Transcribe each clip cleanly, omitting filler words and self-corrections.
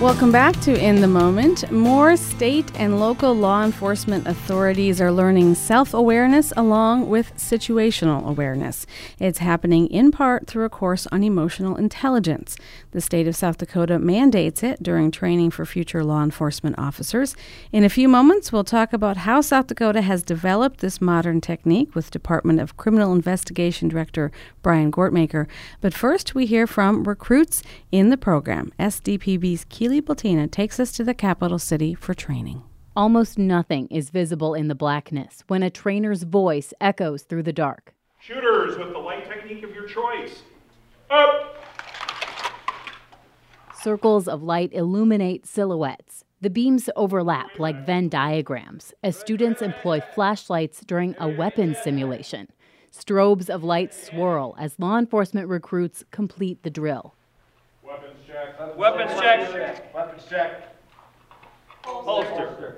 Welcome back to In the Moment. More state and local law enforcement authorities are learning self-awareness along with situational awareness. It's happening in part through a course on emotional intelligence. The state of South Dakota mandates it during training for future law enforcement officers. In a few moments, we'll talk about how South Dakota has developed this modern technique with Department of Criminal Investigation Director Brian Gortmaker. But first, we hear from recruits in the program. SDPB's Keely Baltina takes us to the capital city for training. Almost nothing is visible in the blackness when a trainer's voice echoes through the dark. Shooters with the light technique of your choice. Up! Circles of light illuminate silhouettes. The beams overlap like Venn diagrams as students employ flashlights during a weapons simulation. Strobes of light swirl as law enforcement recruits complete the drill. Weapons check. Weapons check. Weapons check. Holster.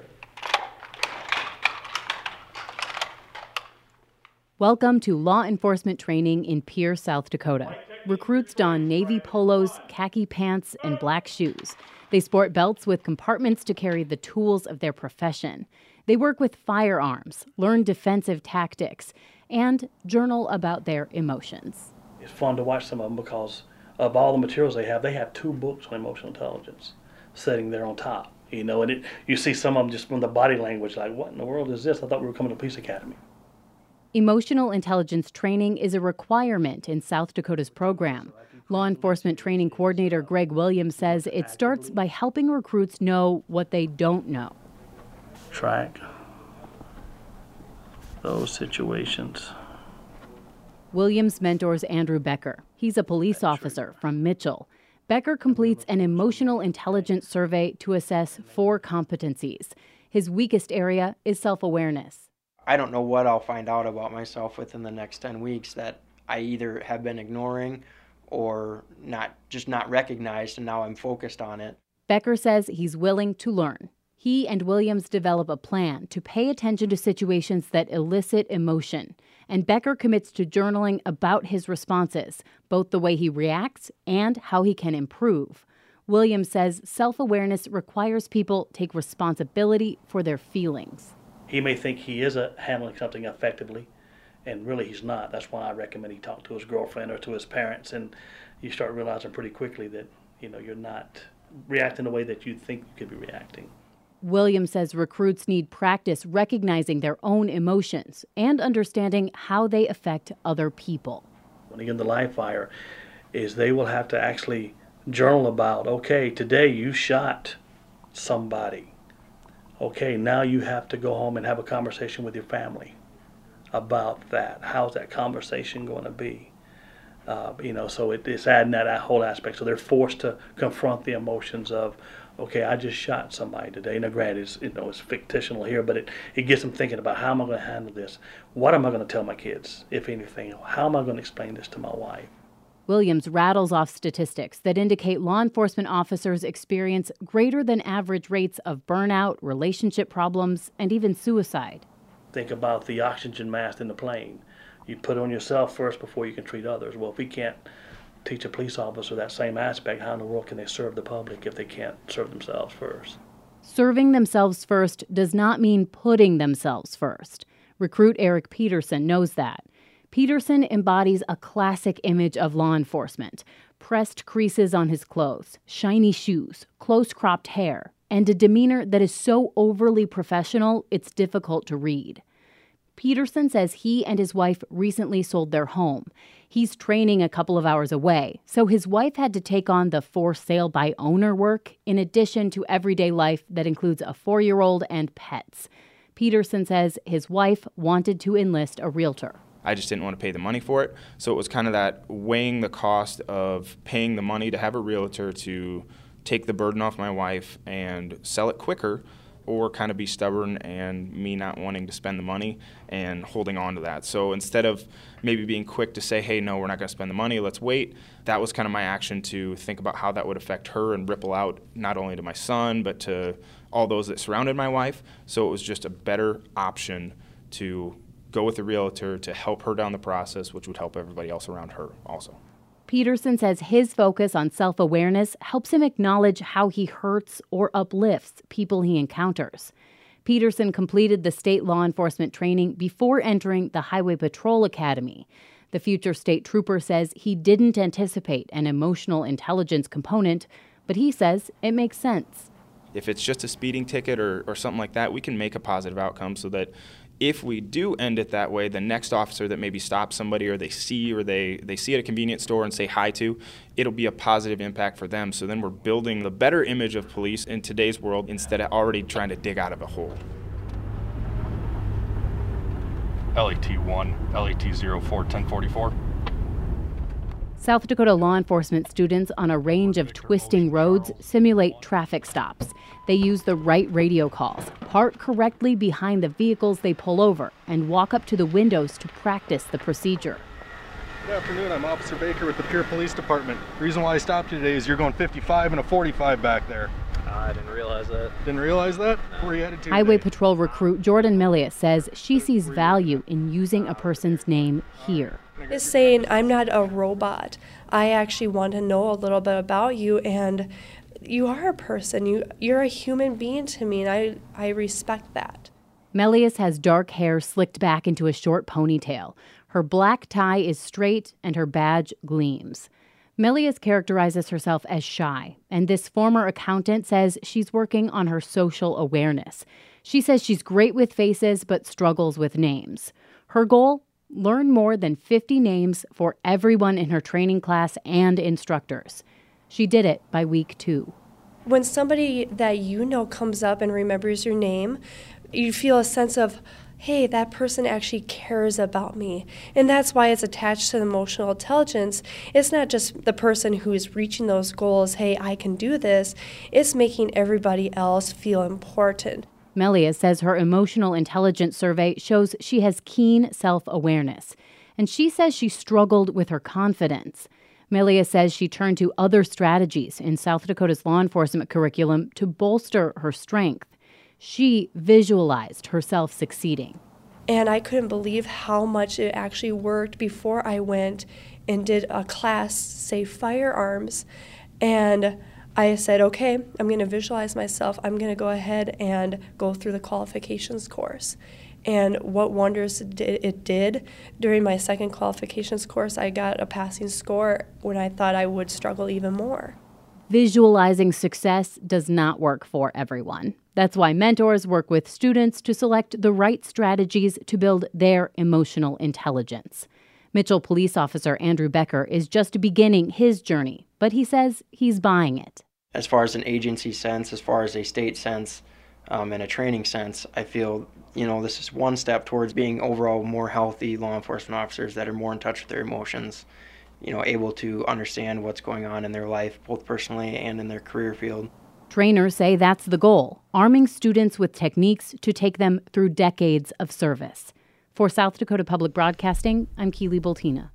Welcome to law enforcement training in Pierre, South Dakota. Recruits don navy polos, khaki pants, and black shoes. They sport belts with compartments to carry the tools of their profession. They work with firearms, learn defensive tactics, and journal about their emotions. It's fun to watch some of them because of all the materials they have 2 books on emotional intelligence sitting there on top, and you see some of them just from the body language, like, what in the world is this? I thought we were coming to police academy. Emotional intelligence training is a requirement in South Dakota's program. Law enforcement training coordinator Greg Williams says it starts by helping recruits know what they don't know. Track those situations. Williams mentors Andrew Becker. He's a police officer from Mitchell. Becker completes an emotional intelligence survey to assess 4 competencies. His weakest area is self-awareness. I don't know what I'll find out about myself within the next 10 weeks that I either have been ignoring or not recognized, and now I'm focused on it. Becker says he's willing to learn. He and Williams develop a plan to pay attention to situations that elicit emotion. And Becker commits to journaling about his responses, both the way he reacts and how he can improve. Williams says self-awareness requires people take responsibility for their feelings. He may think he is handling something effectively, and really he's not. That's why I recommend he talk to his girlfriend or to his parents, and you start realizing pretty quickly that you're not reacting the way that you think you could be reacting. Williams says recruits need practice recognizing their own emotions and understanding how they affect other people. When they get in the live fire, is they will have to actually journal about, okay, today you shot somebody. Okay, now you have to go home and have a conversation with your family about that. How's that conversation going to be? So it's adding that whole aspect. So they're forced to confront the emotions of, okay, I just shot somebody today. Now, granted, it's fictional here, but it gets them thinking about how am I going to handle this? What am I going to tell my kids, if anything? How am I going to explain this to my wife? Williams rattles off statistics that indicate law enforcement officers experience greater than average rates of burnout, relationship problems, and even suicide. Think about the oxygen mask in the plane. You put on yourself first before you can treat others. Well, if we can't teach a police officer that same aspect, how in the world can they serve the public if they can't serve themselves first? Serving themselves first does not mean putting themselves first. Recruit Eric Peterson knows that. Peterson embodies a classic image of law enforcement: pressed creases on his clothes, shiny shoes, close-cropped hair, and a demeanor that is so overly professional it's difficult to read. Peterson says he and his wife recently sold their home. He's training a couple of hours away, so his wife had to take on the for sale by owner work in addition to everyday life that includes a 4-year-old and pets. Peterson says his wife wanted to enlist a realtor. I just didn't want to pay the money for it. So it was kind of that weighing the cost of paying the money to have a realtor to take the burden off my wife and sell it quicker, or kind of be stubborn and me not wanting to spend the money and holding on to that. So instead of maybe being quick to say, hey, no, we're not going to spend the money, let's wait, that was kind of my action to think about how that would affect her and ripple out not only to my son, but to all those that surrounded my wife. So it was just a better option to go with a realtor to help her down the process, which would help everybody else around her also. Peterson says his focus on self-awareness helps him acknowledge how he hurts or uplifts people he encounters. Peterson completed the state law enforcement training before entering the Highway Patrol Academy. The future state trooper says he didn't anticipate an emotional intelligence component, but he says it makes sense. If it's just a speeding ticket or something like that, we can make a positive outcome so that if we do end it that way, the next officer that maybe stops somebody or they see at a convenience store and say hi to, it'll be a positive impact for them. So then we're building the better image of police in today's world instead of already trying to dig out of a hole. LAT1, LAT04, 1044. South Dakota law enforcement students on a range of twisting roads simulate traffic stops. They use the right radio calls, park correctly behind the vehicles they pull over, and walk up to the windows to practice the procedure. Good afternoon, I'm Officer Baker with the Pierre Police Department. The reason why I stopped you today is you're going 55 and a 45 back there. I didn't realize that. Didn't realize that? Where are you headed to Highway today? Patrol recruit Jordan Millius says she sees value in using a person's name here. Is saying I'm not a robot. I actually want to know a little bit about you, and you are a person. You're a human being to me, and I respect that. Melius has dark hair slicked back into a short ponytail. Her black tie is straight and her badge gleams. Melius characterizes herself as shy, and this former accountant says she's working on her social awareness. She says she's great with faces but struggles with names. Her goal? Learn more than 50 names for everyone in her training class and instructors. She did it by week 2. When somebody that you know comes up and remembers your name, you feel a sense of, hey, that person actually cares about me. And that's why it's attached to emotional intelligence. It's not just the person who is reaching those goals, hey, I can do this. It's making everybody else feel important. Melia says her emotional intelligence survey shows she has keen self-awareness. And she says she struggled with her confidence. Melia says she turned to other strategies in South Dakota's law enforcement curriculum to bolster her strength. She visualized herself succeeding. And I couldn't believe how much it actually worked before I went and did a class, say, firearms. And I said, okay, I'm going to visualize myself. I'm going to go ahead and go through the qualifications course. And what wonders it did. During my second qualifications course, I got a passing score when I thought I would struggle even more. Visualizing success does not work for everyone. That's why mentors work with students to select the right strategies to build their emotional intelligence. Mitchell Police Officer Andrew Becker is just beginning his journey, but he says he's buying it. As far as an agency sense, as far as a state sense, and a training sense, I feel, this is one step towards being overall more healthy law enforcement officers that are more in touch with their emotions, able to understand what's going on in their life, both personally and in their career field. Trainers say that's the goal, arming students with techniques to take them through decades of service. For South Dakota Public Broadcasting, I'm Keely Bultina.